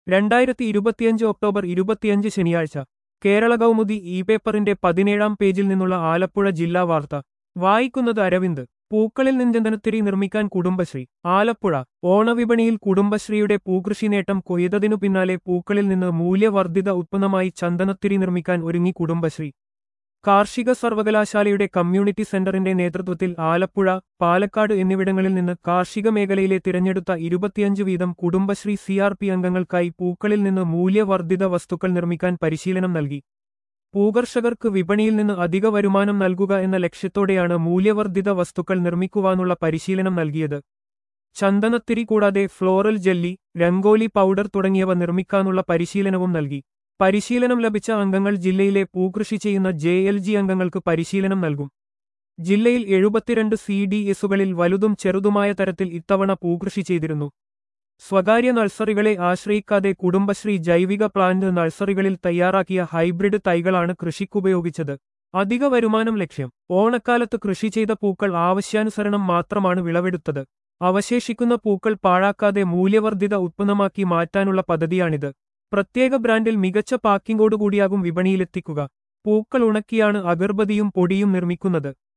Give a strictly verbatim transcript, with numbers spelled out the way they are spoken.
രണ്ടായിരത്തി ഇരുപത്തിയഞ്ച് ഒക്ടോബർ ഇരുപത്തിയഞ്ച് ശനിയാഴ്ച കേരള കൗമുദി ഇ പേപ്പറിന്റെ പതിനേഴാം പേജിൽ നിന്നുള്ള ആലപ്പുഴ ജില്ലാ വാർത്ത വായിക്കുന്നത് അരവിന്ദ്. പൂക്കളിൽ നിഞ്ചന്തനത്തിരി നിർമ്മിക്കാൻ കുടുംബശ്രീ. ആലപ്പുഴ ഓണവിപണിയിൽ കുടുംബശ്രീയുടെ പൂകൃഷി നേട്ടം കൊയ്തതിനു പിന്നാലെ പൂക്കളിൽ നിന്ന് മൂല്യവർദ്ധിത ഉത്പന്നമായി ചന്ദനത്തിരി നിർമ്മിക്കാൻ ഒരുങ്ങി കുടുംബശ്രീ. കാർഷിക സർവകലാശാലയുടെ കമ്മ്യൂണിറ്റി സെന്ററിന്റെ നേതൃത്വത്തിൽ ആലപ്പുഴ, പാലക്കാട് എന്നിവിടങ്ങളിൽ നിന്ന് കാർഷിക മേഖലയിലെ തിരഞ്ഞെടുത്ത ഇരുപത്തിയഞ്ച് വീതം കുടുംബശ്രീ സി ആർ പി അംഗങ്ങൾക്കായി പൂക്കളിൽ നിന്ന് മൂല്യവർദ്ധിത വസ്തുക്കൾ നിർമ്മിക്കാൻ പരിശീലനം നൽകി. പൂകർഷകർക്ക് വിപണിയിൽ നിന്ന് അധിക വരുമാനം നൽകുക എന്ന ലക്ഷ്യത്തോടെയാണ് മൂല്യവർദ്ധിത വസ്തുക്കൾ നിർമ്മിക്കുവാനുള്ള പരിശീലനം നൽകിയത്. ചന്ദനത്തിരി കൂടാതെ ഫ്ലോറൽ ജെല്ലി, രംഗോലി പൗഡർ തുടങ്ങിയവ നിർമ്മിക്കാനുള്ള പരിശീലനവും നൽകി. പരിശീലനം ലഭിച്ച അംഗങ്ങൾ ജില്ലയിലെ പൂകൃഷി ചെയ്യുന്ന ജെ എൽ ജി അംഗങ്ങൾക്ക് പരിശീലനം നൽകും. ജില്ലയിൽ എഴുപത്തിരണ്ട് സി ഡി എസുകളിൽ വലുതും ചെറുതുമായ തരത്തിൽ ഇത്തവണ പൂകൃഷി ചെയ്തിരുന്നു. സ്വകാര്യ നഴ്സറികളെ ആശ്രയിക്കാതെ കുടുംബശ്രീ ജൈവിക പ്ലാന്റ് നഴ്സറികളിൽ തയ്യാറാക്കിയ ഹൈബ്രിഡ് തൈകളാണ് കൃഷിക്കുപയോഗിച്ചത്. അധിക വരുമാനം ലക്ഷ്യം. ഓണക്കാലത്ത് കൃഷി ചെയ്ത പൂക്കൾ ആവശ്യാനുസരണം മാത്രമാണ് വിളവെടുത്തത്. അവശേഷിക്കുന്ന പൂക്കൾ പാഴാക്കാതെ മൂല്യവർദ്ധിത ഉത്പന്നമാക്കി മാറ്റാനുള്ള പദ്ധതിയാണിത്. പ്രത്യേക ബ്രാൻഡിൽ മികച്ച പാക്കിംഗോടുകൂടിയാകും വിപണിയിലെത്തിക്കുക. പൂക്കൾ ഉണക്കിയാണ് അഗർബതിയും പൊടിയും നിർമ്മിക്കുന്നത്.